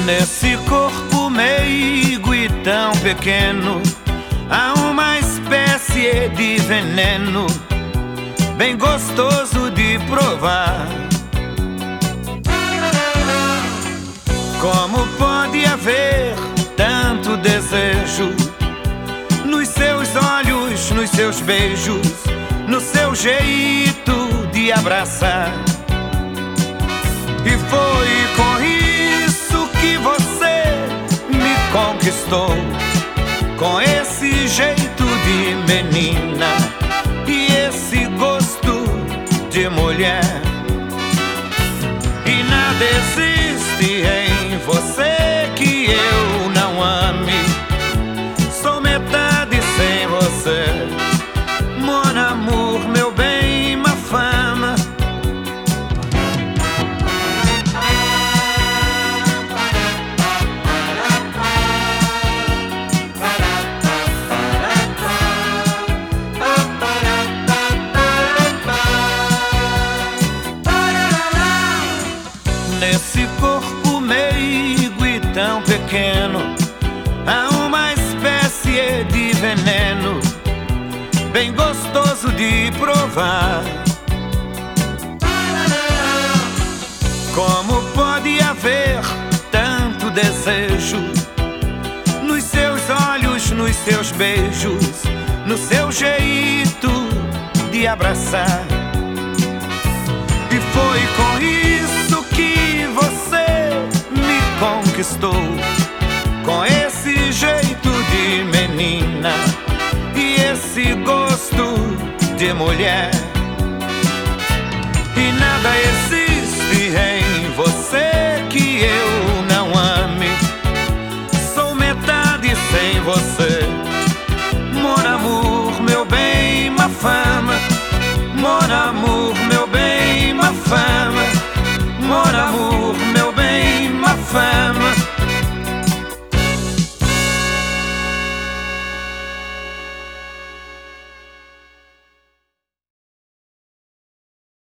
Nesse corpo meigo e tão pequeno há uma espécie de veneno bem gostoso de provar. Como pode haver tanto desejo nos seus olhos, nos seus beijos, no seu jeito de abraçar? E foi com isso que você me conquistou, com esse jeito de menina e esse gosto de mulher. E nada existe em você que eu não ame. Sou metade sem você, mon amour, meu bem, ma fama. Nesse corpo meigo e tão pequeno há uma espécie de veneno bem gostoso de provar. Como pode haver tanto desejo nos seus olhos, nos seus beijos, no seu jeito de abraçar? E foi com isso que você me conquistou, com esse jeito de menina e esse gosto de mulher. E nada existe em você que eu não ame. Sou metade sem você, mon amour, meu bem, ma fama, mon amour,